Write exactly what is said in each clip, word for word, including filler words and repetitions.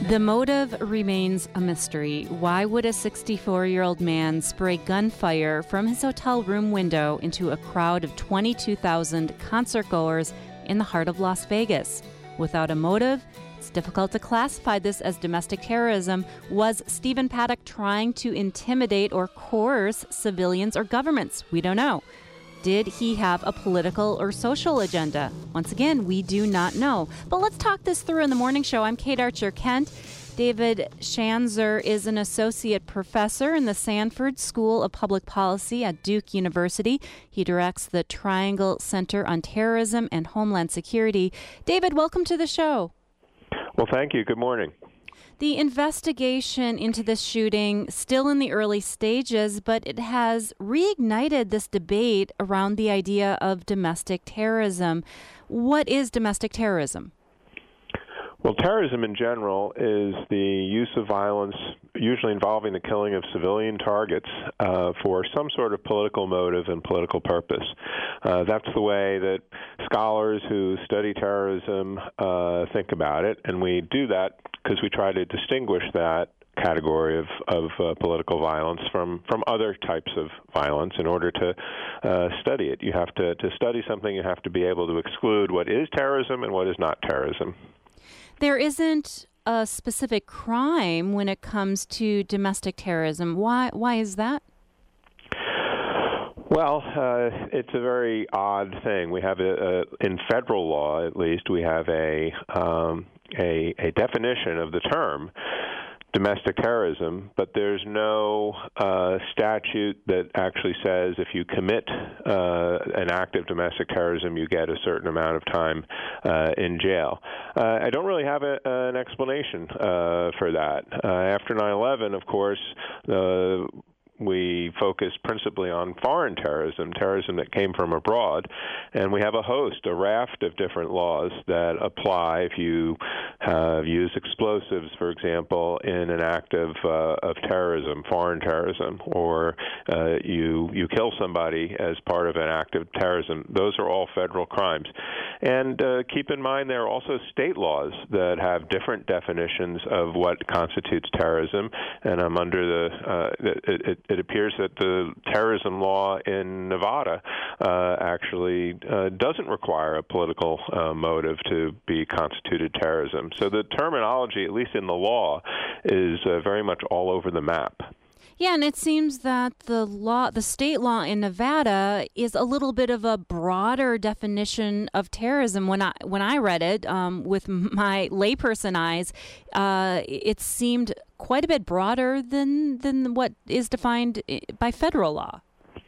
The motive remains a mystery. Why would a sixty-four-year-old man spray gunfire from his hotel room window into a crowd of twenty-two thousand concertgoers in the heart of Las Vegas? Without a motive, it's difficult to classify this as domestic terrorism. Was Stephen Paddock trying to intimidate or coerce civilians or governments? We don't know. Did he have a political or social agenda? Once again, we do not know. But let's talk this through in the morning show. I'm Kate Archer-Kent. David Schanzer is an associate professor in the Sanford School of Public Policy at Duke University. He directs the Triangle Center on Terrorism and Homeland Security. David, welcome to the show. Well, thank you. Good morning. The investigation into this shooting still in the early stages, but it has reignited this debate around the idea of domestic terrorism. What is domestic terrorism? Well, terrorism in general is the use of violence, usually involving the killing of civilian targets, uh, for some sort of political motive and political purpose. Uh, that's the way that scholars who study terrorism uh, think about it, and we do that because we try to distinguish that category of, of uh, political violence from, from other types of violence in order to uh, study it. You have to, to study something, you have to be able to exclude what is terrorism and what is not terrorism. There isn't a specific crime when it comes to domestic terrorism. Why, why is that? Well, uh, it's a very odd thing. We have, a, a, in federal law at least, we have a, um, a, a definition of the term domestic terrorism, but there's no uh, statute that actually says if you commit uh, an act of domestic terrorism, you get a certain amount of time uh, in jail. Uh, I don't really have a, an explanation uh, for that. Uh, after nine eleven, of course, uh, we focused principally on foreign terrorism, terrorism that came from abroad, and we have a host, a raft of different laws that apply if you have used explosives, for example, in an act of, uh, of terrorism, foreign terrorism, or uh, you you kill somebody as part of an act of terrorism. Those are all federal crimes. And uh, keep in mind there are also state laws that have different definitions of what constitutes terrorism, and I'm under the, uh, it, it, It appears that the terrorism law in Nevada uh, actually uh, doesn't require a political uh, motive to be constituted terrorism. So the terminology, at least in the law, is uh, very much all over the map. Yeah, and it seems that the law, the state law in Nevada, is a little bit of a broader definition of terrorism. When I when I read it um, with my layperson eyes, uh, it seemed quite a bit broader than than what is defined by federal law.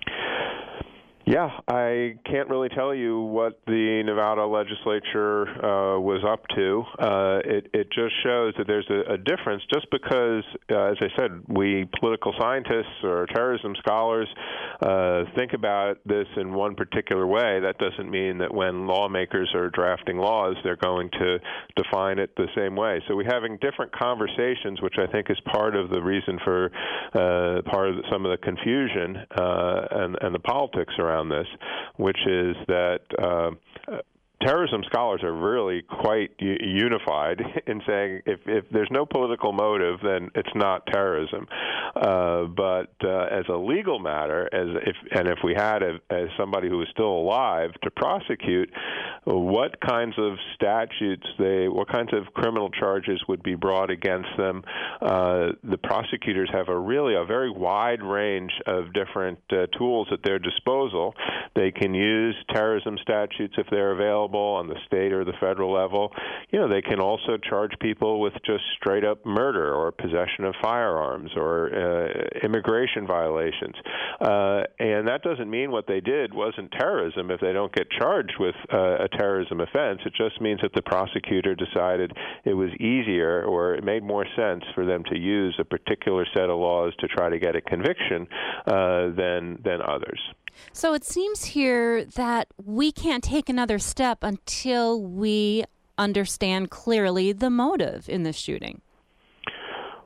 Yeah, I can't really tell you what the Nevada legislature uh, was up to. Uh, it, it just shows that there's a, a difference. Just because, uh, as I said, we political scientists or terrorism scholars uh, think about this in one particular way, that doesn't mean that when lawmakers are drafting laws, they're going to define it the same way. So we're having different conversations, which I think is part of the reason for uh, part of the, some of the confusion uh, and, and the politics around this, which is that uh, terrorism scholars are really quite u- unified in saying if, if there's no political motive, then it's not terrorism. Uh, but uh, as a legal matter, as if and if we had a, as somebody who was still alive to prosecute, what kinds of statutes they, what kinds of criminal charges would be brought against them? Uh, the prosecutors have a really a very wide range of different uh, tools at their disposal. They can use terrorism statutes if they're available on the state or the federal level. You know, they can also charge people with just straight up murder or possession of firearms or uh, immigration violations. Uh, and that doesn't mean what they did wasn't terrorism if they don't get charged with uh, a terrorism offense. It just means that the prosecutor decided it was easier or it made more sense for them to use a particular set of laws to try to get a conviction uh, than than others. So it seems here that we can't take another step until we understand clearly the motive in this shooting.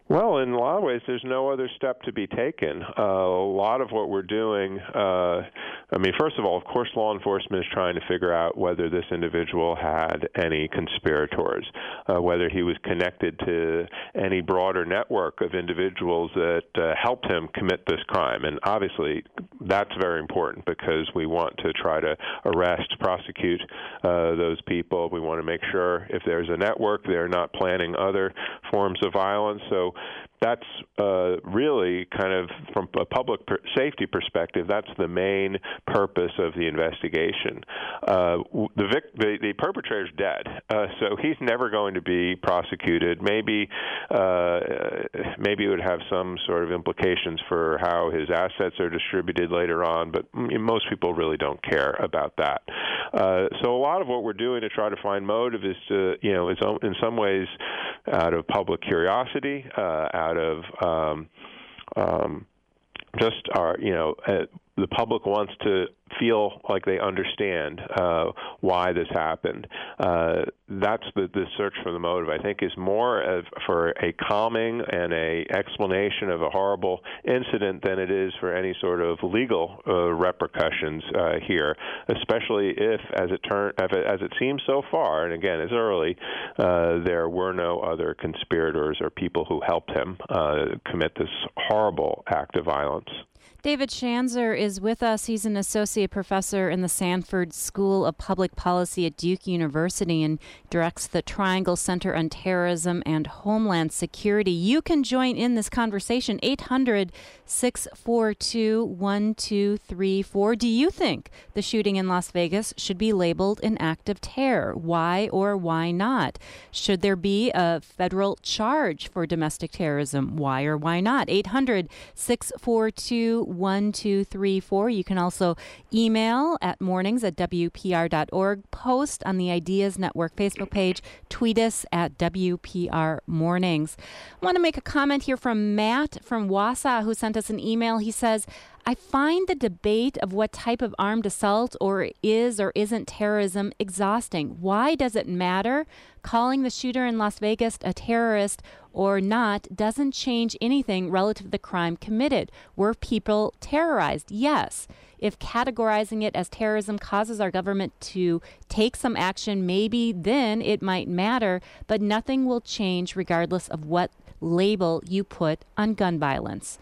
Well, in a lot of ways, there's no other step to be taken. Uh, a lot of what we're doing, uh, I mean, first of all, of course, law enforcement is trying to figure out whether this individual had any conspirators, uh, whether he was connected to any broader network of individuals that uh, helped him commit this crime. And obviously, that's very important because we want to try to arrest, prosecute uh, those people. We want to make sure if there's a network, they're not planning other forms of violence. So that's uh, really kind of, from a public per- safety perspective, that's the main purpose of the investigation. Uh, the, vic- the the perpetrator's dead, uh, so he's never going to be prosecuted. Maybe uh, maybe it would have some sort of implications for how his assets are distributed later on, but most people really don't care about that. Uh, so a lot of what we're doing to try to find motive is to, you know, it's in some ways out of public curiosity, uh, out of um, um, just our, you know, uh, the public wants to feel like they understand uh, why this happened. Uh, that's the, the search for the motive, I think, is more of, for a calming and a explanation of a horrible incident than it is for any sort of legal uh, repercussions uh, here, especially if, as it turn, as it seems so far, and again, it's early, uh, there were no other conspirators or people who helped him uh, commit this horrible act of violence. David Schanzer is with us. He's an associate professor in the Sanford School of Public Policy at Duke University and directs the Triangle Center on Terrorism and Homeland Security. You can join in this conversation, eight hundred, six four two, one two three four. Do you think the shooting in Las Vegas should be labeled an act of terror? Why or why not? Should there be a federal charge for domestic terrorism? Why or why not? eight hundred, six four two, one two three four. You can also email at mornings at W P R dot org, post on the Ideas Network Facebook page, tweet us at W P R Mornings. I want to make a comment here from Matt from Wausau, who sent us an email. He says, I find the debate of what type of armed assault or is or isn't terrorism exhausting. Why does it matter? Calling the shooter in Las Vegas a terrorist or not doesn't change anything relative to the crime committed. Were people terrorized? Yes. If categorizing it as terrorism causes our government to take some action, maybe then it might matter, but nothing will change regardless of what label you put on gun violence.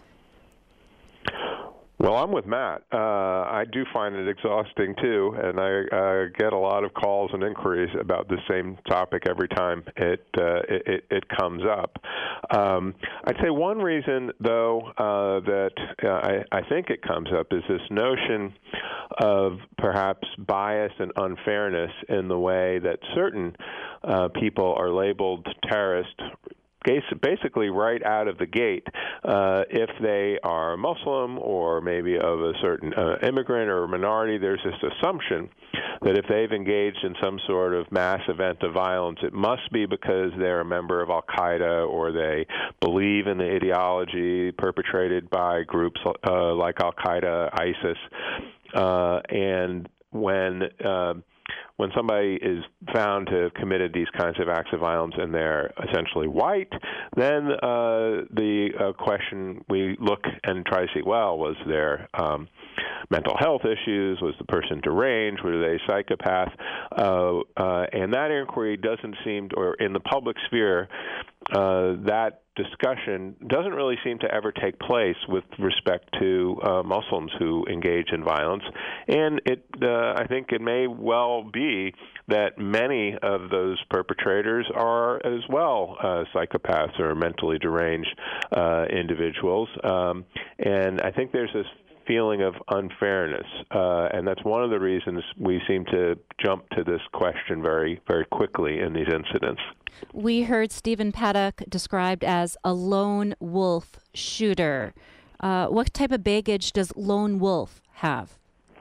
Well, I'm with Matt. Uh, I do find it exhausting, too, and I uh, get a lot of calls and inquiries about the same topic every time it uh, it, it comes up. Um, I'd say one reason, though, uh, that uh, I, I think it comes up is this notion of perhaps bias and unfairness in the way that certain uh, people are labeled terrorists basically right out of the gate, uh, if they are Muslim or maybe of a certain uh, immigrant or minority. There's this assumption that if they've engaged in some sort of mass event of violence, it must be because they're a member of Al-Qaeda or they believe in the ideology perpetrated by groups uh, like Al-Qaeda, ISIS, uh, and when uh, when somebody is found to have committed these kinds of acts of violence and they're essentially white, then uh, the uh, question we look and try to see, well, was there um, mental health issues? Was the person deranged? Were they a psychopath? Uh, uh, and that inquiry doesn't seem, to, or in the public sphere, uh, that discussion doesn't really seem to ever take place with respect to uh, Muslims who engage in violence. And it, uh, I think it may well be that many of those perpetrators are as well uh, psychopaths or mentally deranged uh, individuals. Um, and I think there's this feeling of unfairness, uh, and that's one of the reasons we seem to jump to this question very, very quickly in these incidents. We heard Stephen Paddock described as a lone wolf shooter. Uh, what type of baggage does lone wolf have?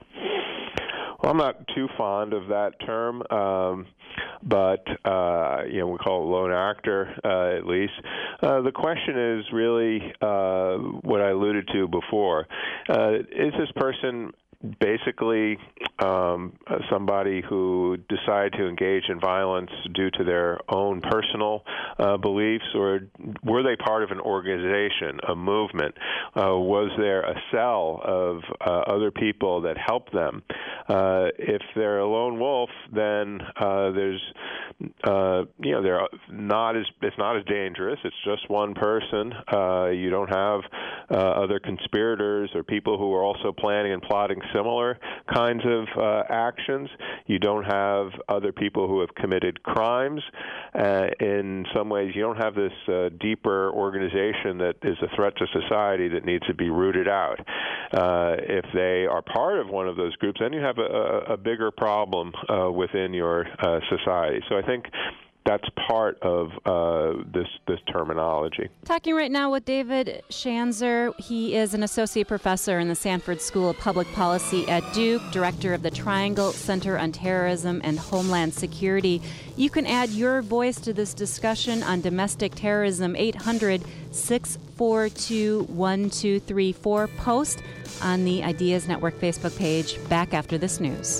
Well, I'm not too fond of that term, um, but, uh, you know, we call it lone actor, uh, at least. Uh, the question is really uh, what I alluded to before. Uh, is this person basically um, somebody who decided to engage in violence due to their own personal uh, beliefs, or were they part of an organization, a movement? Uh, was there a cell of uh, other people that helped them? Uh, if they're a lone wolf, then uh, there's, uh, you know, they're not as it's not as dangerous. It's just one person. Uh, you don't have uh, other conspirators or people who are also planning and plotting similar kinds of uh, actions. You don't have other people who have committed crimes. Uh, in some ways, you don't have this uh, deeper organization that is a threat to society that needs to be rooted out. Uh, if they are part of one of those groups, then you have a, a bigger problem uh, within your uh, society. So I think that's part of uh, this this terminology. Talking right now with David Schanzer. He is an associate professor in the Sanford School of Public Policy at Duke, director of the Triangle Center on Terrorism and Homeland Security. You can add your voice to this discussion on domestic terrorism, eight hundred, six four two, one two three four. Post on the Ideas Network Facebook page. Back after this news.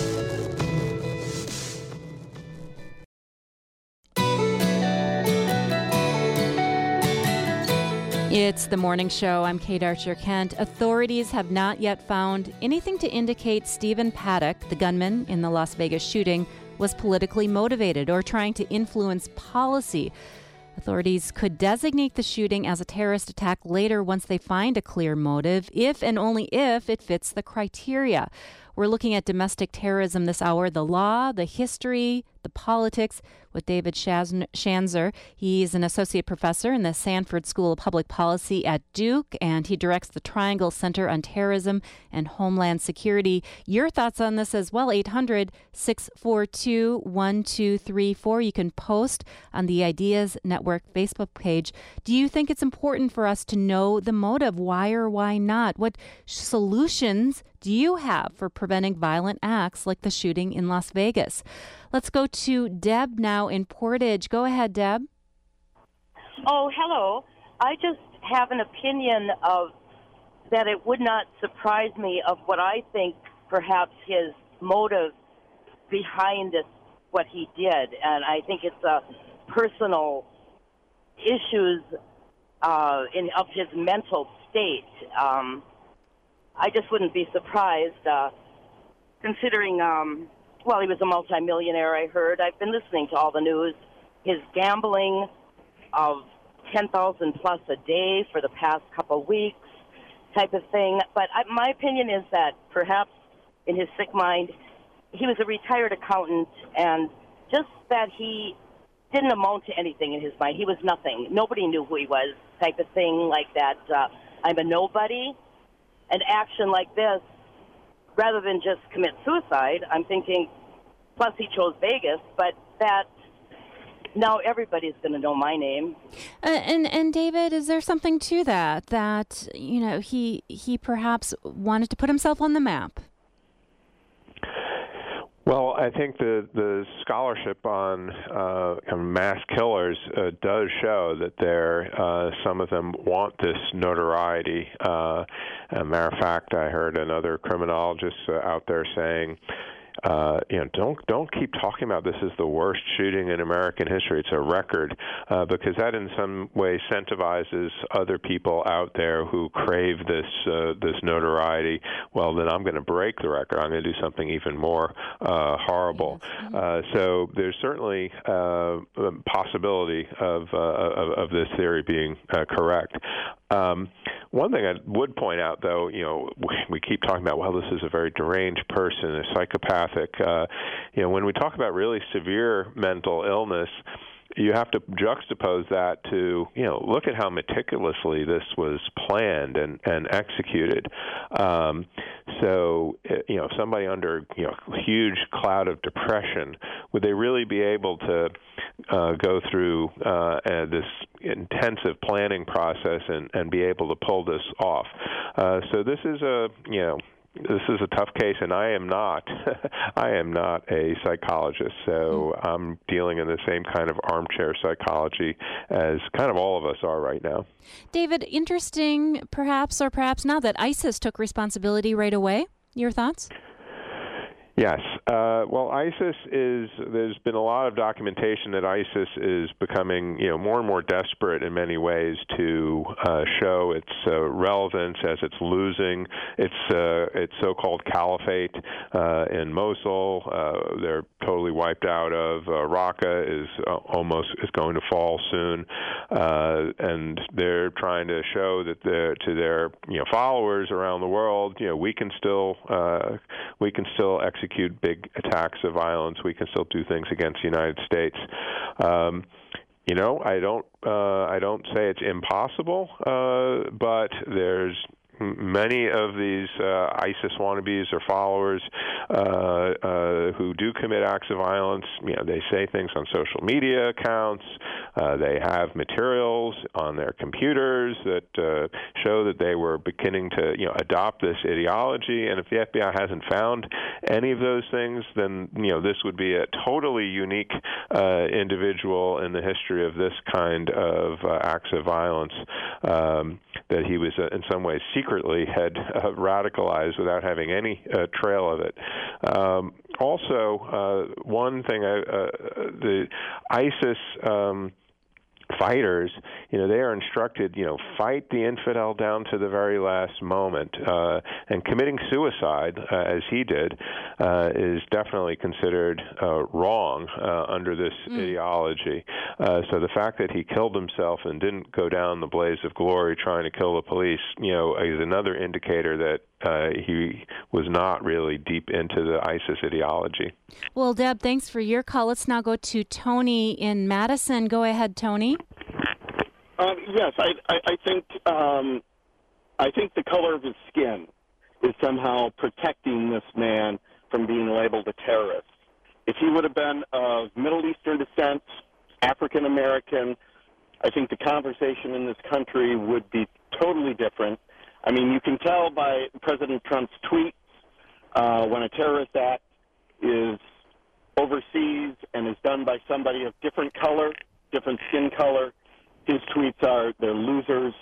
It's the morning show. I'm Kate Archer-Kent. Authorities have not yet found anything to indicate Stephen Paddock, the gunman in the Las Vegas shooting, was politically motivated or trying to influence policy. Authorities could designate the shooting as a terrorist attack later once they find a clear motive, if and only if it fits the criteria. We're looking at domestic terrorism this hour, the law, the history, the politics, with David Schanzer. He's an associate professor in the Sanford School of Public Policy at Duke, and he directs the Triangle Center on Terrorism and Homeland Security. Your thoughts on this as well, eight hundred, six four two, one two three four. You can post on the Ideas Network Facebook page. Do you think it's important for us to know the motive? Why or why not? What solutions do you have for preventing violent acts like the shooting in Las Vegas? Let's go to Deb now in Portage. Go ahead, Deb. Oh, hello. I just have an opinion of that it would not surprise me of what I think perhaps his motive behind this, what he did. And I think it's a personal issues uh, in of his mental state. Um, I just wouldn't be surprised, uh, considering, um, well, he was a multimillionaire, I heard. I've been listening to all the news. His gambling of ten thousand plus a day for the past couple of weeks type of thing. But I, my opinion is that perhaps in his sick mind, he was a retired accountant, and just that he didn't amount to anything in his mind. He was nothing. Nobody knew who he was type of thing, like that. Uh, I'm a nobody. An action like this, rather than just commit suicide, I'm thinking, plus he chose Vegas, but that now everybody's going to know my name. Uh, and and David, is there something to that, that, you know, he he perhaps wanted to put himself on the map? Well, I think the, the scholarship on uh, mass killers uh, does show that there, uh, some of them want this notoriety. Uh, as a matter of fact, I heard another criminologist uh, out there saying, Uh, you know, don't don't keep talking about this as the worst shooting in American history. It's a record, uh, because that in some way incentivizes other people out there who crave this uh, this notoriety. Well, then I'm going to break the record. I'm going to do something even more uh, horrible. Yes. Uh, so there's certainly uh, a possibility of, uh, of of this theory being uh, correct. Um, one thing I would point out, though, you know, we keep talking about, well, this is a very deranged person, a psychopathic. Uh, you know, when we talk about really severe mental illness, you have to juxtapose that to, you know, look at how meticulously this was planned and, and executed. Um, so, you know, somebody under, you know, a huge cloud of depression, would they really be able to uh, go through uh, uh, this intensive planning process and, and be able to pull this off? Uh, so this is a, you know, this is a tough case, and I am not. I am not a psychologist, so I'm dealing in the same kind of armchair psychology as kind of all of us are right now. David, interesting, perhaps or perhaps not, that ISIS took responsibility right away. Your thoughts? Yes. Uh, well, ISIS is, there's been a lot of documentation that ISIS is becoming, you know, more and more desperate in many ways to uh, show its uh, relevance as it's losing its, uh, its so-called caliphate uh, in Mosul. Uh, they're totally wiped out of. Uh, Raqqa is uh, almost is going to fall soon. Uh, and they're trying to show that they're, to their, you know, followers around the world, you know, we can still, uh, we can still execute execute big attacks of violence. We can still do things against the United States. Um, you know, I don't, uh, I don't say it's impossible, uh, but there's many of these uh, ISIS wannabes or followers uh, uh, who do commit acts of violence. You know, they say things on social media accounts. Uh, they have materials on their computers that uh, show that they were beginning to, you know, adopt this ideology. And if the F B I hasn't found any of those things, then, you know, this would be a totally unique uh, individual in the history of this kind of uh, acts of violence um, that he was uh, in some ways secretly had uh, radicalized without having any uh, trail of it. Um, also, uh, one thing, I, uh, the ISIS um, fighters, you know, they are instructed, you know, fight the infidel down to the very last moment. Uh, and committing suicide, uh, as he did, uh, is definitely considered uh, wrong uh, under this mm. ideology. Uh, so the fact that he killed himself and didn't go down the blaze of glory trying to kill the police, you know, is another indicator that Uh, he was not really deep into the ISIS ideology. Well, Deb, thanks for your call. Let's now go to Tony in Madison. Go ahead, Tony. Um, yes, I, I, I think um, I think the color of his skin is somehow protecting this man from being labeled a terrorist. If he would have been of Middle Eastern descent, African American, I think the conversation in this country would be totally different. I mean, you can tell by President Trump's tweets uh, when a terrorist act is overseas and is done by somebody of different color, different skin color. His tweets are, they're losers.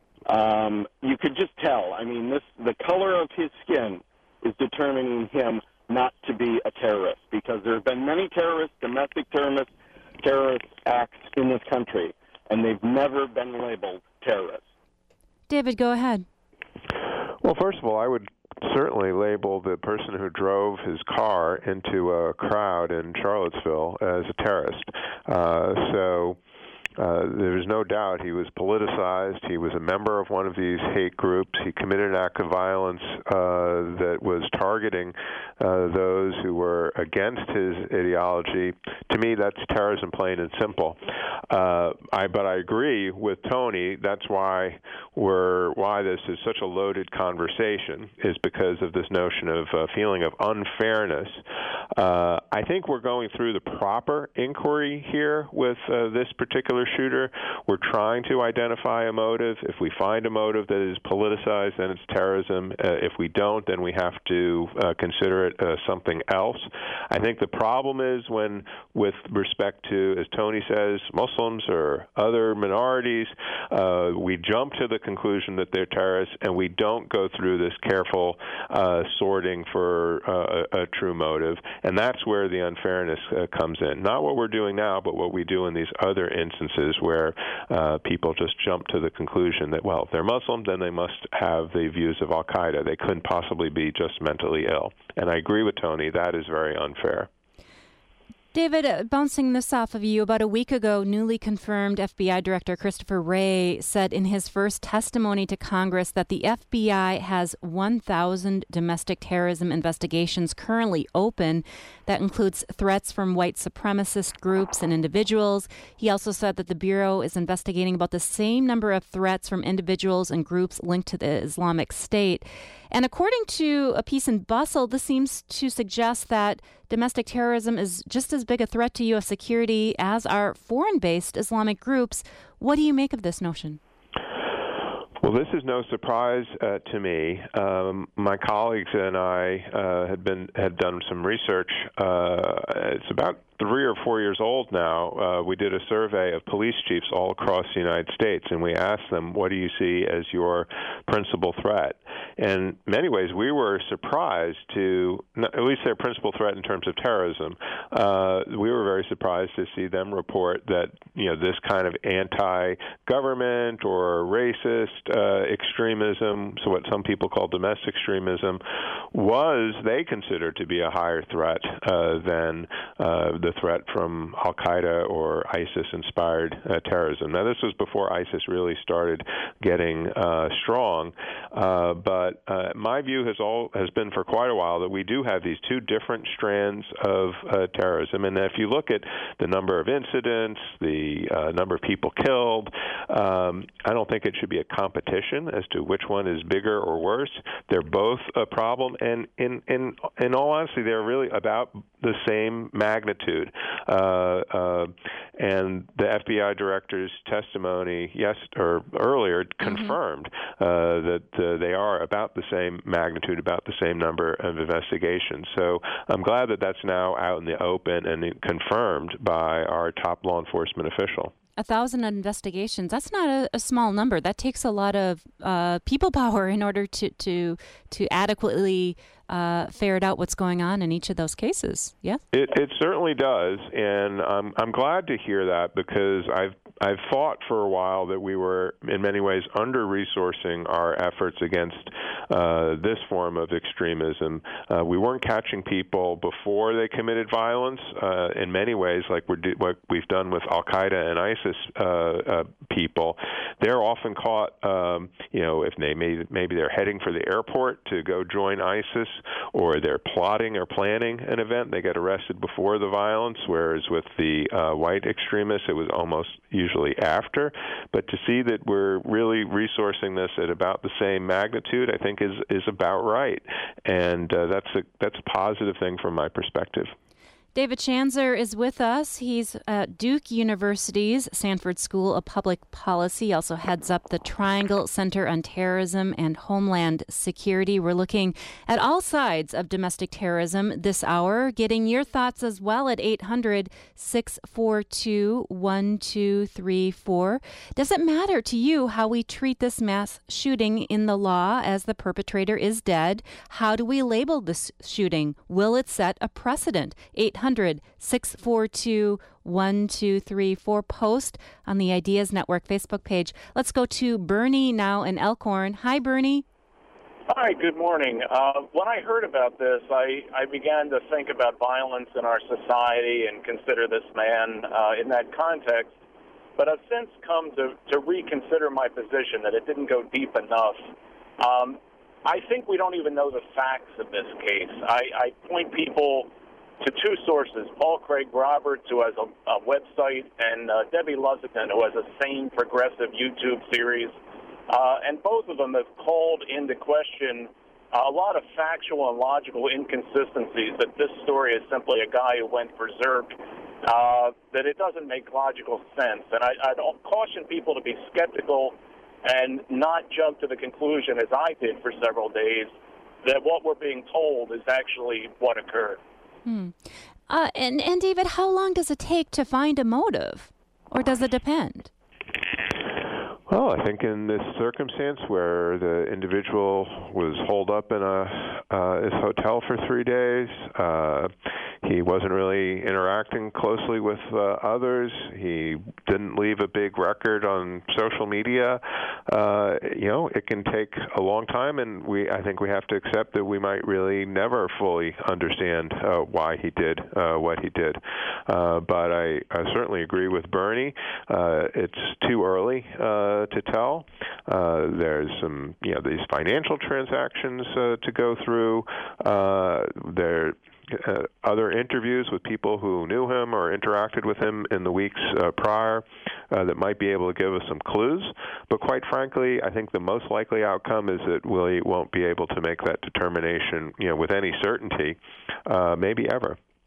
Um, you could just tell. I mean, this the color of his skin is determining him not to be a terrorist, because there have been many terrorist, domestic terrorist, terrorist acts in this country, and they've never been labeled terrorists. David, go ahead. Well, first of all, I would certainly label the person who drove his car into a crowd in Charlottesville as a terrorist. Uh, so uh, there's no doubt he was politicized. He was a member of one of these hate groups. He committed an act of violence uh, that was targeting uh, those who were against his ideology. To me, that's terrorism, plain and simple. Uh, I, but I agree with Tony. That's why we're why this is such a loaded conversation, is because of this notion of uh, feeling of unfairness. Uh, I think we're going through the proper inquiry here with uh, this particular shooter. We're trying to identify a motive. If we find a motive that is politicized, then it's terrorism. Uh, if we don't, then we have to uh, consider it uh, something else. I think the problem is when, with respect to, as Tony says, Muslims or other minorities, uh, we jump to the conclusion that they're terrorists, and we don't go through this careful uh, sorting for uh, a, a true motive. And that's where the unfairness uh, comes in. Not what we're doing now, but what we do in these other instances where uh, people just jump to the conclusion that, well, if they're Muslim, then they must have the views of al-Qaeda. They couldn't possibly be just mentally ill. And I agree with Tony, that is very unfair. David, uh, bouncing this off of you, about a week ago, newly confirmed F B I Director Christopher Wray said in his first testimony to Congress that the F B I has one thousand domestic terrorism investigations currently open. That includes threats from white supremacist groups and individuals. He also said that the Bureau is investigating about the same number of threats from individuals and groups linked to the Islamic State. And according to a piece in Bustle, this seems to suggest that domestic terrorism is just as big a threat to U S security as are foreign-based Islamic groups. What do you make of this notion? Well, this is no surprise uh, to me. Um, my colleagues and I uh, had been had done some research. Uh, it's about three or four years old now, uh, we did a survey of police chiefs all across the United States, and we asked them, what do you see as your principal threat? And in many ways, we were surprised to, at least their principal threat in terms of terrorism, uh, we were very surprised to see them report that, you know, this kind of anti-government or racist uh, extremism, so what some people call domestic extremism, was they considered to be a higher threat uh, than uh, the threat from Al-Qaeda or ISIS-inspired uh, terrorism. Now, this was before ISIS really started getting uh, strong, uh, but uh, my view has all has been for quite a while that we do have these two different strands of uh, terrorism, and if you look at the number of incidents, the uh, number of people killed, um, I don't think it should be a competition as to which one is bigger or worse. They're both a problem, and in in in all honesty, they're really about the same magnitude. Uh, uh, and the F B I director's testimony, yes, or earlier, confirmed mm-hmm. uh, that uh, they are about the same magnitude, about the same number of investigations. So I'm glad that that's now out in the open and confirmed by our top law enforcement official. A thousand investigations, that's not a, a small number. That takes a lot of uh, people power in order to to, to adequately uh, ferret out what's going on in each of those cases. Yeah, it, it certainly does, and I'm I'm glad to hear that, because I've I've thought for a while that we were in many ways under-resourcing our efforts against uh, this form of extremism. Uh, we weren't catching people before they committed violence. Uh, in many ways, like we're do, what we've done with Al-Qaeda and ISIS uh, uh, people, they're often caught. Um, you know, if they may, maybe they're heading for the airport to go join ISIS, or they're plotting or planning an event, they get arrested before the violence. Whereas with the uh, white extremists, it was almost usually after. But to see that we're really resourcing this at about the same magnitude, I think is is about right, and uh, that's a that's a positive thing from my perspective. David Schanzer is with us. He's at Duke University's Sanford School of Public Policy. He also heads up the Triangle Center on Terrorism and Homeland Security. We're looking at all sides of domestic terrorism this hour, getting your thoughts as well at eight hundred, six four two, one two three four. Does it matter to you how we treat this mass shooting in the law as the perpetrator is dead? How do we label this shooting? Will it set a precedent? eight hundred, six four two, one two three four. Post on the Ideas Network Facebook page. Let's go to Bernie now in Elkhorn. Hi, Bernie. Hi, good morning. Uh, when I heard about this, I, I began to think about violence in our society and consider this man uh, in that context. But I've since come to, to reconsider my position that it didn't go deep enough. Um, I think we don't even know the facts of this case. I, I point people to two sources, Paul Craig Roberts, who has a, a website, and uh, Debbie Luzzington, who has a sane, progressive YouTube series. Uh, and both of them have called into question a lot of factual and logical inconsistencies, that this story is simply a guy who went berserk, uh, that it doesn't make logical sense. And I, I'd caution people to be skeptical and not jump to the conclusion, as I did for several days, that what we're being told is actually what occurred. Hmm. Uh, and, and David, how long does it take to find a motive, or does it depend? Well, I think in this circumstance where the individual was holed up in a uh, his hotel for three days, uh, he wasn't really interacting closely with uh, others. He didn't leave a big record on social media. Uh, you know, it can take a long time, and we I think we have to accept that we might really never fully understand uh, why he did uh, what he did. Uh, but I, I certainly agree with Bernie. Uh, it's too early Uh, to tell. Uh, there's some, you know, these financial transactions uh, to go through. Uh, there uh, other interviews with people who knew him or interacted with him in the weeks uh, prior uh, that might be able to give us some clues. But quite frankly, I think the most likely outcome is that we won't be able to make that determination, you know, with any certainty, uh, maybe ever.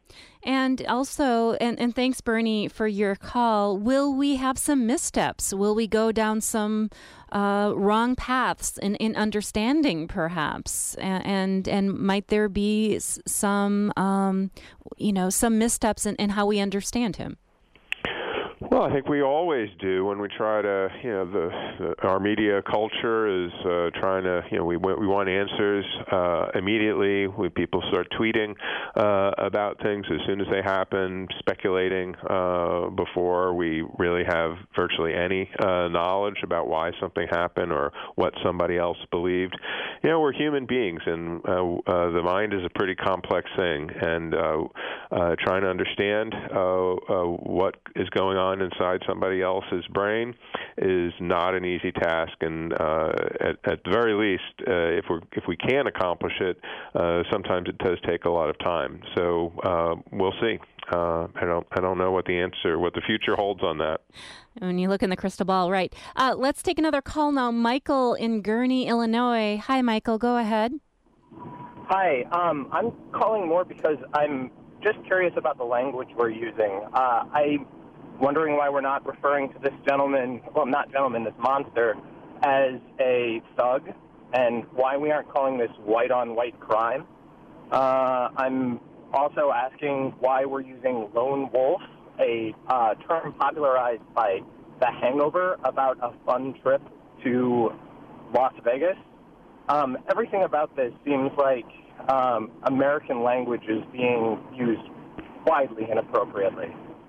And also, and, and thanks, Bernie, for your call. Will we have some missteps? Will we go down some uh, wrong paths in, in understanding, perhaps? And, and and might there be some, um, you know, some missteps in, in how we understand him? Well, I think we always do when we try to, you know, the, the our media culture is uh, trying to, you know, we we want answers uh, immediately. We people start tweeting uh, about things as soon as they happen, speculating uh, before we really have virtually any uh, knowledge about why something happened or what somebody else believed. You know, we're human beings, and uh, uh, the mind is a pretty complex thing, and uh, uh, trying to understand uh, uh, what is going on inside somebody else's brain is not an easy task, and uh, at, at the very least, uh, if we if we can accomplish it, uh, sometimes it does take a lot of time. So uh, we'll see. Uh, I don't I don't know what the answer, what the future holds on that. When you look in the crystal ball, right? Uh, let's take another call now. Michael in Gurnee, Illinois. Hi, Michael. Go ahead. Hi. Um, I'm calling more because I'm just curious about the language we're using. Uh, I'm wondering why we're not referring to this gentleman, well, not gentleman, this monster, as a thug, and why we aren't calling this white-on-white crime. Uh, I'm also asking why we're using lone wolf, a uh, term popularized by The Hangover about a fun trip to Las Vegas. Um, everything about this seems like um, American language is being used widely inappropriately.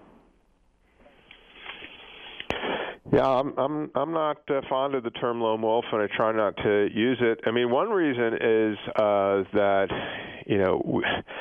Yeah, I'm I'm I'm not uh, fond of the term lone wolf, and I try not to use it. I mean, one reason is uh, that, you know,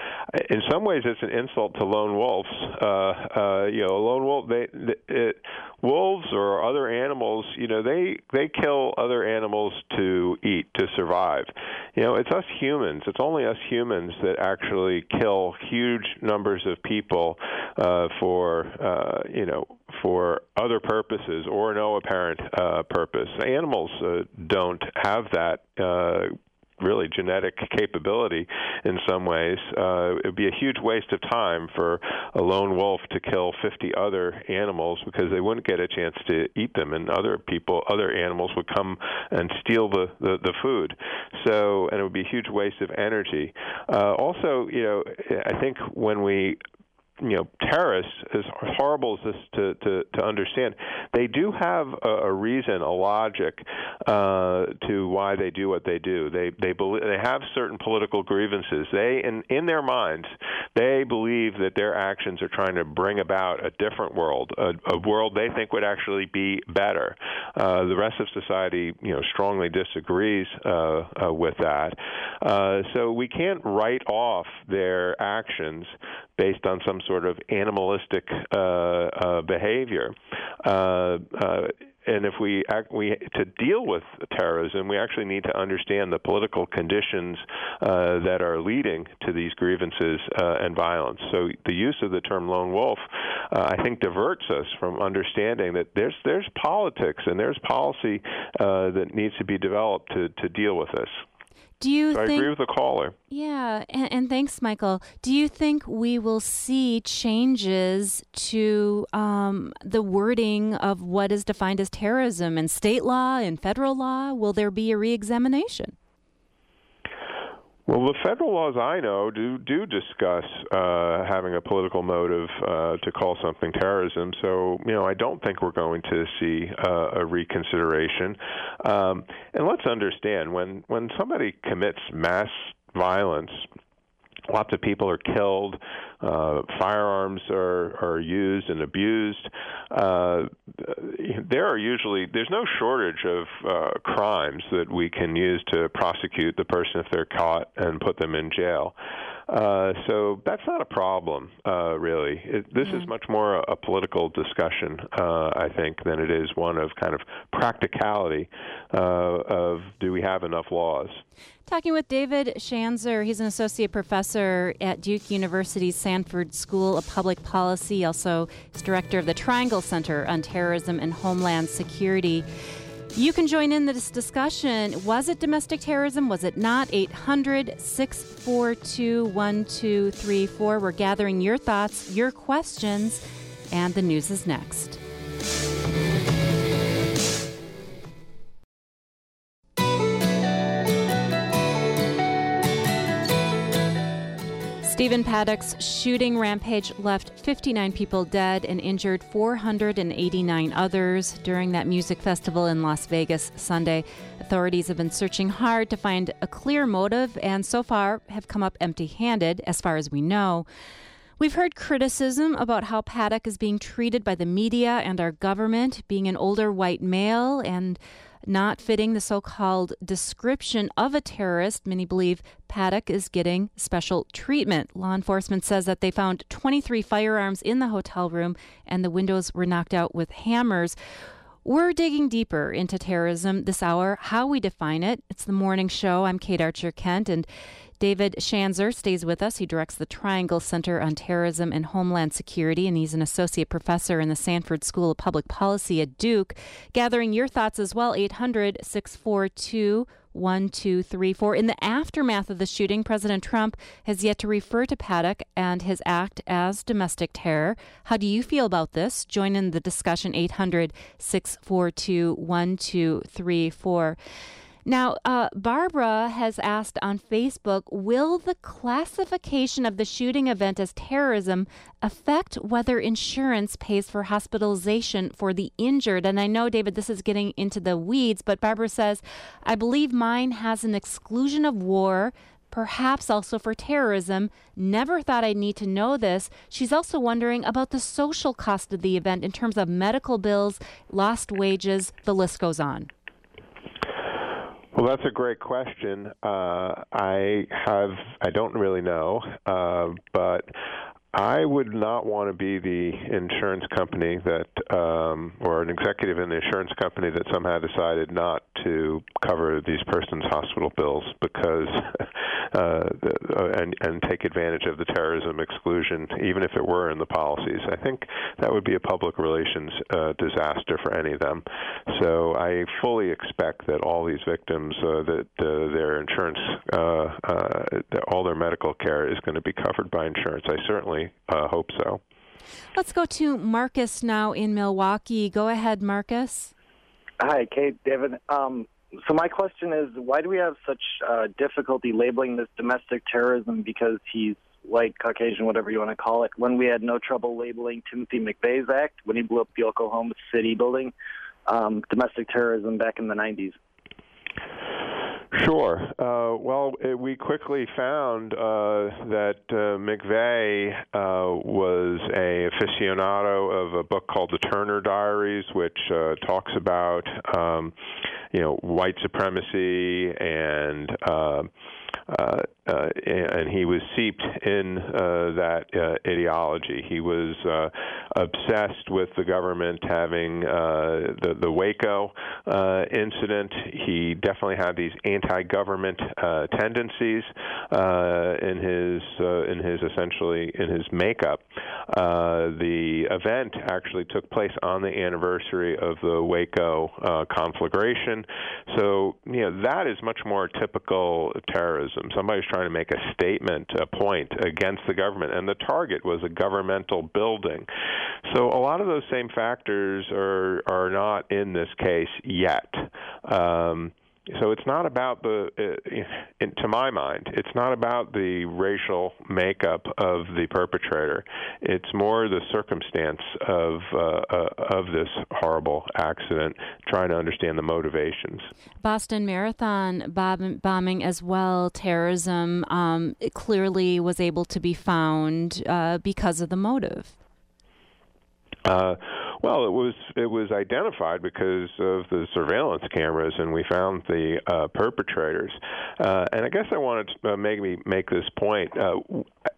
in some ways it's an insult to lone wolves. Uh, uh, you know, a lone wolf, they, they it, wolves or other animals, you know, they they kill other animals to eat, to survive. You know, it's us humans. It's only us humans that actually kill huge numbers of people uh, for uh, you know for other purposes or no apparent uh, purpose. Animals uh, don't have that uh, really genetic capability in some ways. Uh, it would be a huge waste of time for a lone wolf to kill fifty other animals because they wouldn't get a chance to eat them, and other people, other animals would come and steal the, the, the food. So, and it would be a huge waste of energy. Uh, also, you know, I think when we you know, terrorists, as horrible as this to, to, to understand, they do have a, a reason, a logic uh, to why they do what they do. They they believe, they have certain political grievances. They, in in their minds, they believe that their actions are trying to bring about a different world, a, a world they think would actually be better. Uh, the rest of society, you know, strongly disagrees uh, uh, with that. Uh, so we can't write off their actions based on some sort of animalistic uh, uh, behavior. Uh, uh, and if we act, we to deal with terrorism, we actually need to understand the political conditions uh, that are leading to these grievances uh, and violence. So the use of the term lone wolf, uh, I think, diverts us from understanding that there's there's politics and there's policy uh, that needs to be developed to, to deal with this. Do you so think, I agree with the caller. Yeah, and, and thanks, Michael. Do you think we will see changes to um, the wording of what is defined as terrorism in state law and federal law? Will there be a reexamination? Well, the federal laws I know do do discuss uh, having a political motive uh, to call something terrorism. So, you know, I don't think we're going to see uh, a reconsideration. Um, and let's understand, when when somebody commits mass violence, lots of people are killed, uh, firearms are, are used and abused. Uh, there are usually, there's no shortage of uh, crimes that we can use to prosecute the person if they're caught and put them in jail. Uh, so that's not a problem, uh, really. It, this yeah. is much more a, a political discussion, uh, I think, than it is one of kind of practicality uh, of do we have enough laws. Talking with David Schanzer. He's an associate professor at Duke University's Sanford School of Public Policy. Also, he's director of the Triangle Center on Terrorism and Homeland Security. You can join in this discussion. Was it domestic terrorism? Was it not? eight hundred, six four two, one two three four. We're gathering your thoughts, your questions, and the news is next. Stephen Paddock's shooting rampage left fifty-nine people dead and injured four hundred eighty-nine others during that music festival in Las Vegas Sunday. Authorities have been searching hard to find a clear motive and so far have come up empty-handed, as far as we know. We've heard criticism about how Paddock is being treated by the media and our government, being an older white male and not fitting the so-called description of a terrorist. Many believe Paddock is getting special treatment. Law enforcement says that they found twenty-three firearms in the hotel room and the windows were knocked out with hammers. We're digging deeper into terrorism this hour, how we define it. It's the morning show. I'm Kate Archer-Kent, and David Schanzer stays with us. He directs the Triangle Center on Terrorism and Homeland Security, and he's an associate professor in the Sanford School of Public Policy at Duke. Gathering your thoughts as well, eight hundred, six four two, one two three four. In the aftermath of the shooting, President Trump has yet to refer to Paddock and his act as domestic terror. How do you feel about this? Join in the discussion, eight hundred, six four two, one two three four. Now, uh, Barbara has asked on Facebook, will the classification of the shooting event as terrorism affect whether insurance pays for hospitalization for the injured? And I know, David, this is getting into the weeds, but Barbara says, I believe mine has an exclusion of war, perhaps also for terrorism. Never thought I'd need to know this. She's also wondering about the social cost of the event in terms of medical bills, lost wages, the list goes on. Well, that's a great question. Uh, I have, I don't really know, uh, but I would not want to be the insurance company that, um, or an executive in the insurance company that somehow decided not to cover these persons' hospital bills because, uh, and, and take advantage of the terrorism exclusion, even if it were in the policies. I think that would be a public relations uh, disaster for any of them. So I fully expect that all these victims, uh, that uh, their insurance, uh, uh, all their medical care is going to be covered by insurance. I certainly Uh, hope so. Let's go to Marcus now in Milwaukee. Go ahead, Marcus. Hi, Kate, David. Um, so my question is, why do we have such uh, difficulty labeling this domestic terrorism because he's white, Caucasian, whatever you want to call it, when we had no trouble labeling Timothy McVeigh's act when he blew up the Oklahoma City building, um, domestic terrorism back in the nineties? Sure. Uh, well, it, we quickly found uh, that uh, McVeigh uh, was a aficionado of a book called The Turner Diaries, which uh, talks about, um, you know, white supremacy and uh, uh, uh, and he was seeped in uh, that uh, ideology. He was uh, obsessed with the government having uh, the, the Waco uh, incident. He definitely had these anti-government uh, tendencies uh, in his uh, in his essentially in his makeup. Uh, the event actually took place on the anniversary of the Waco uh, conflagration. So, you know, that is much more typical terrorism. Somebody's trying to make a statement, a point against the government, and the target was a governmental building. So a lot of those same factors are are not in this case yet. Um, So it's not about the, uh, to my mind, it's not about the racial makeup of the perpetrator. It's more the circumstance of uh, uh, of this horrible accident, trying to understand the motivations. Boston Marathon bomb- bombing as well, terrorism, um, it clearly was able to be found uh, because of the motive. Uh, well, it was it was identified because of the surveillance cameras, and we found the uh, perpetrators. Uh, and I guess I wanted to uh, maybe make this point. Uh,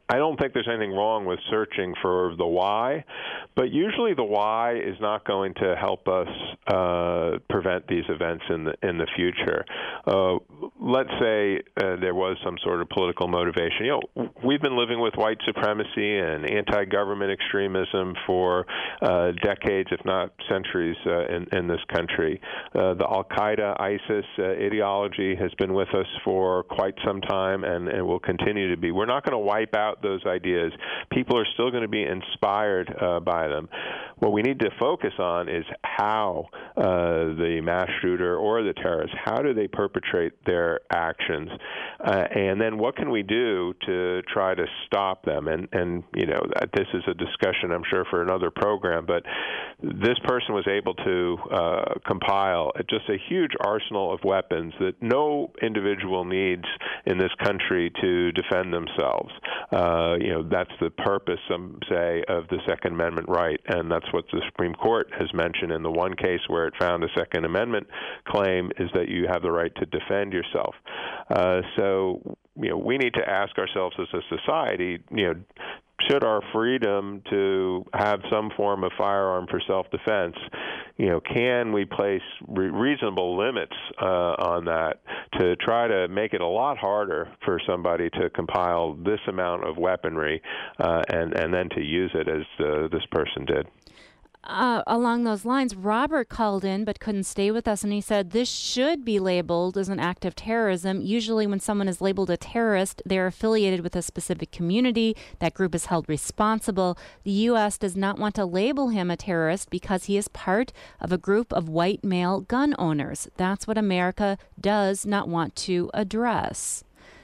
I don't think there's anything wrong with searching for the why, but usually the why is not going to help us uh, prevent these events in the in the future. Uh, let's say uh, there was some sort of political motivation. You know, we've been living with white supremacy and anti-government extremism for uh, decades, if not centuries, uh, in, in this country. Uh, the Al-Qaeda, ISIS uh, ideology has been with us for quite some time, and, and will continue to be. We're not going to wipe out those ideas. People are still going to be inspired uh, by them. What we need to focus on is how uh, the mass shooter or the terrorist, how do they perpetrate their actions, uh, and then what can we do to try to stop them? And, and you know, this is a discussion, I'm sure, for another program, but this person was able to uh, compile just a huge arsenal of weapons that no individual needs in this country to defend themselves. Uh, you know, that's the purpose, some say, of the Second Amendment right, and that's what the Supreme Court has mentioned in the one case where it found a Second Amendment claim, is that you have the right to defend yourself. Uh, so, you know, we need to ask ourselves as a society, you know, should our freedom to have some form of firearm for self-defense, you know, can we place re- reasonable limits uh, on that to try to make it a lot harder for somebody to compile this amount of weaponry uh, and, and then to use it as uh, this person did? Uh, along those lines, Robert called in but couldn't stay with us, and he said this should be labeled as an act of terrorism. Usually when someone is labeled a terrorist, they're affiliated with a specific community. That group is held responsible. The U S does not want to label him a terrorist because he is part of a group of white male gun owners. That's what America does not want to address.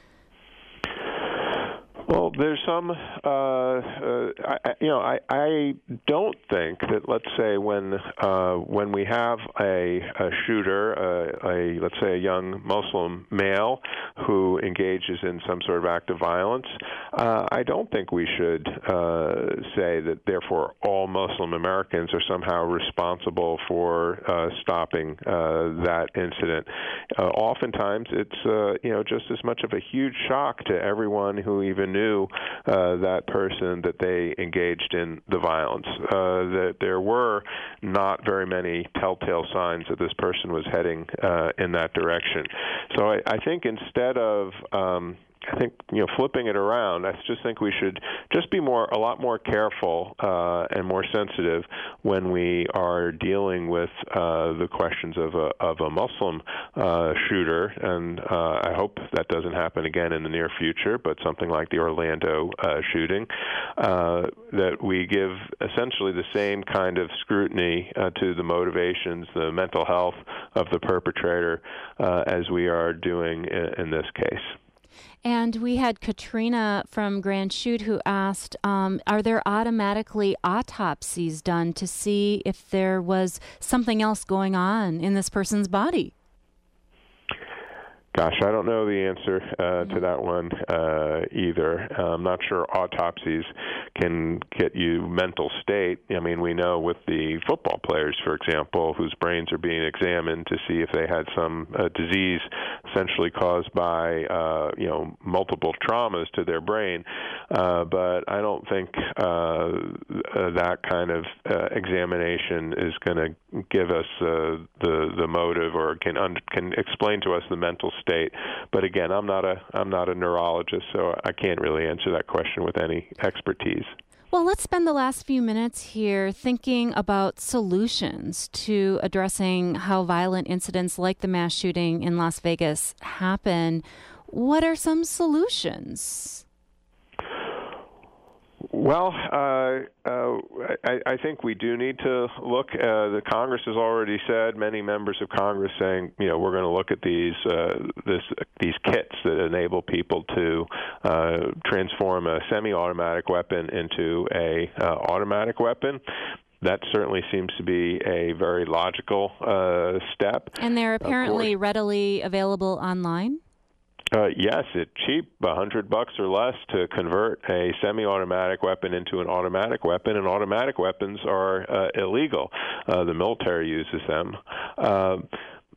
Well, there's some, uh, uh, I, you know, I, I don't think that, let's say, when uh, when we have a, a shooter, uh, a let's say a young Muslim male who engages in some sort of act of violence, uh, I don't think we should uh, say that, therefore, all Muslim Americans are somehow responsible for uh, stopping uh, that incident. Uh, oftentimes, it's, uh, you know, just as much of a huge shock to everyone who even knew Uh, that person that they engaged in the violence. Uh, that there were not very many telltale signs that this person was heading uh, in that direction. So I, I think instead of um, I think, you know, flipping it around, I just think we should just be more, a lot more careful uh, and more sensitive when we are dealing with uh, the questions of a of a Muslim uh, shooter. And uh, I hope that doesn't happen again in the near future. But something like the Orlando uh, shooting, uh, that we give essentially the same kind of scrutiny uh, to the motivations, the mental health of the perpetrator, uh, as we are doing in, in this case. And we had Katrina from Grand Chute who asked, um, are there automatically autopsies done to see if there was something else going on in this person's body? Gosh, I don't know the answer uh, to that one uh, either. I'm not sure autopsies can get you mental state. I mean, we know with the football players, for example, whose brains are being examined to see if they had some uh, disease essentially caused by, uh, you know, multiple traumas to their brain. Uh, but I don't think uh, that kind of uh, examination is going to give us uh, the the motive or can un- can explain to us the mental state. But again, I'm not a I'm not a neurologist, so I can't really answer that question with any expertise. Well, let's spend the last few minutes here thinking about solutions to addressing how violent incidents like the mass shooting in Las Vegas happen. What are some solutions? Well, uh, uh, I, I think we do need to look. Uh, the Congress has already said, many members of Congress saying, you know, we're going to look at these uh, this these kits that enable people to uh, transform a semi-automatic weapon into a uh, automatic weapon. That certainly seems to be a very logical uh, step. And they're apparently readily available online? Uh, yes, it's cheap, a hundred bucks or less to convert a semi-automatic weapon into an automatic weapon, and automatic weapons are uh, illegal. Uh, the military uses them. Uh,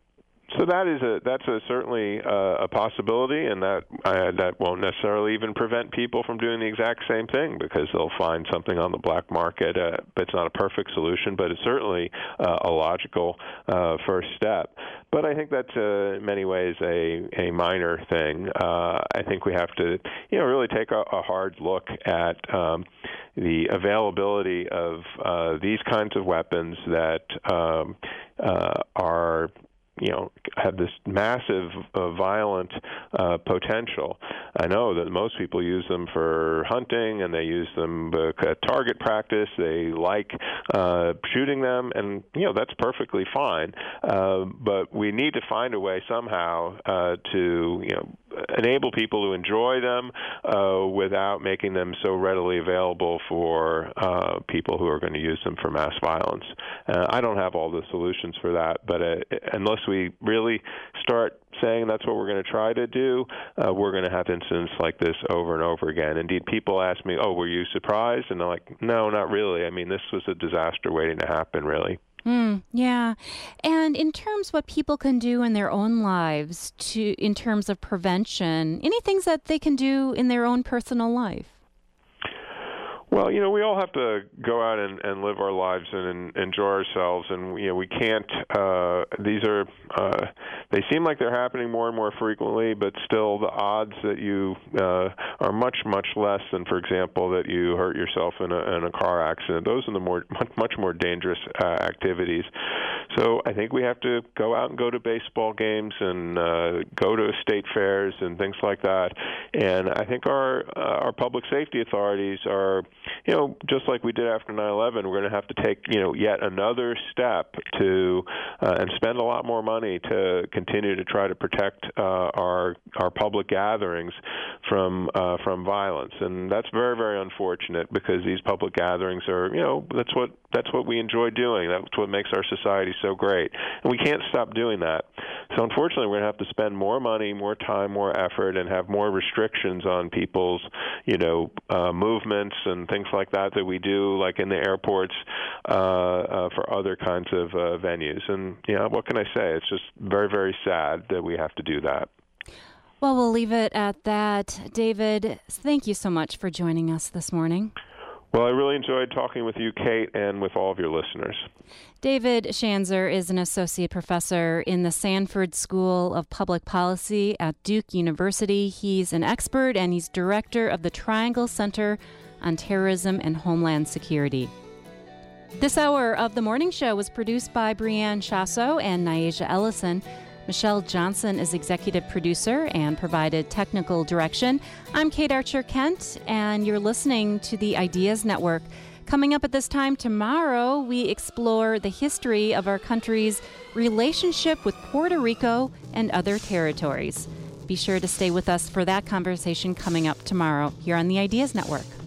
So that is a that's a certainly uh, a possibility, and that uh, that won't necessarily even prevent people from doing the exact same thing, because they'll find something on the black market. Uh, it's not a perfect solution, but it's certainly uh, a logical uh, first step. But I think that's uh, in many ways a a minor thing. Uh, I think we have to you know really take a, a hard look at um, the availability of uh, these kinds of weapons that um, uh, are. you know, have this massive uh, violent uh, potential. I know that most people use them for hunting, and they use them uh, at target practice. They like uh, shooting them, and, you know, that's perfectly fine. Uh, but we need to find a way somehow uh, to, you know, enable people to enjoy them uh, without making them so readily available for uh, people who are going to use them for mass violence. Uh, I don't have all the solutions for that, but uh, unless we really start saying that's what we're going to try to do, uh, we're going to have incidents like this over and over again. Indeed, people ask me, oh, were you surprised? And I'm like, no, not really. I mean, this was a disaster waiting to happen, really. Mm, yeah. And in terms of what people can do in their own lives to, in terms of prevention, any things that they can do in their own personal life? Well, you know, we all have to go out and, and live our lives and, and enjoy ourselves, and you know, we can't. Uh, these are uh, they seem like they're happening more and more frequently, but still, the odds that you uh, are much, much less than, for example, that you hurt yourself in a, in a car accident. Those are the more much, much more dangerous uh, activities. So I think we have to go out and go to baseball games and uh, go to state fairs and things like that. And I think our uh, our public safety authorities are. You know, just like we did after nine eleven, we're going to have to take, you know, yet another step to uh, and spend a lot more money to continue to try to protect uh, our our public gatherings from uh, from violence. And that's very, very unfortunate, because these public gatherings are, you know, that's what that's what we enjoy doing. That's what makes our society so great. And we can't stop doing that. So unfortunately, we're going to have to spend more money, more time, more effort, and have more restrictions on people's, you know, uh, movements and things like that that we do, like in the airports, uh, uh, for other kinds of uh, venues. And, you know, what can I say? It's just very, very sad that we have to do that. Well, we'll leave it at that. David, thank you so much for joining us this morning. Well, I really enjoyed talking with you, Kate, and with all of your listeners. David Schanzer is an associate professor in the Sanford School of Public Policy at Duke University. He's an expert, and he's director of the Triangle Center on Terrorism and Homeland Security. This hour of The Morning Show was produced by Brianne Chasso and Nyaja Ellison. Michelle Johnson is executive producer and provided technical direction. I'm Kate Archer-Kent, and you're listening to the Ideas Network. Coming up at this time tomorrow, we explore the history of our country's relationship with Puerto Rico and other territories. Be sure to stay with us for that conversation coming up tomorrow here on the Ideas Network.